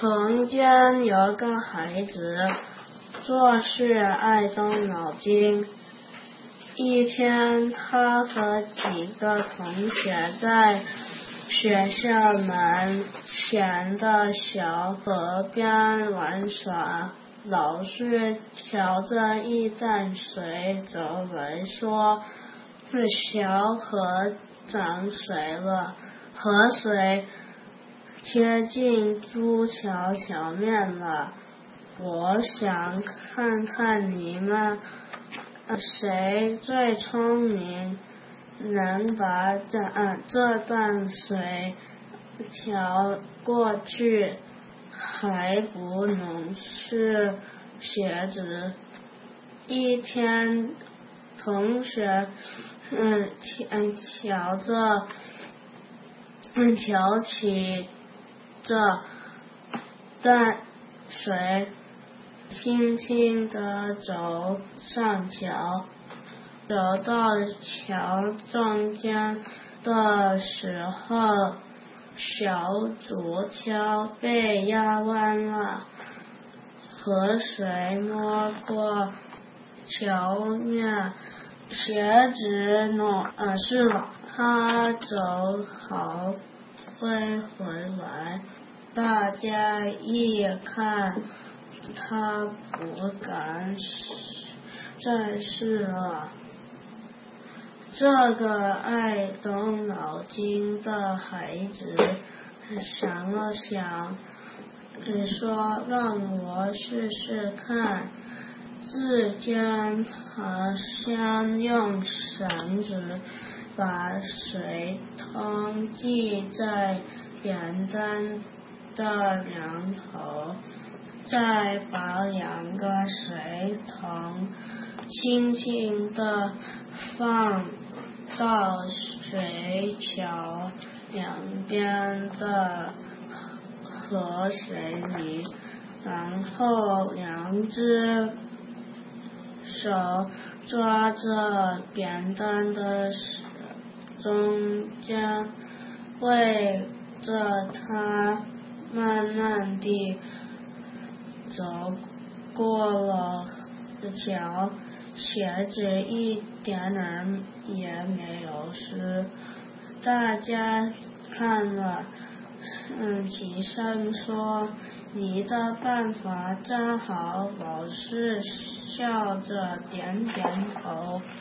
从前有个孩子，做事爱动脑筋。一天，他和几个同学在学校门前的小河边玩耍。老师瞧着一潭水走来说：“小河涨水了，河水贴近朱桥桥面了。我想看看你们谁最聪明，能把这段水调过去还不弄湿鞋子。”一天，同学挑起这淡水，轻轻地走上桥。走到桥中间的时候，小竹桥被压弯了，河水没过桥面，鞋子湿了。他走好会回来，大家一看他不敢再试了。这个爱动脑筋的孩子想了想，说：“让我试试看。”只见他先用绳子把水桶系在扁担的两头，再把两个水桶轻轻地放到水桥两边的河水里，然后两只手抓着扁担的中间，围着它慢慢地走过了桥，鞋子一点儿也没有湿。大家看了起身说：“你的办法真好。”老师笑着点点头。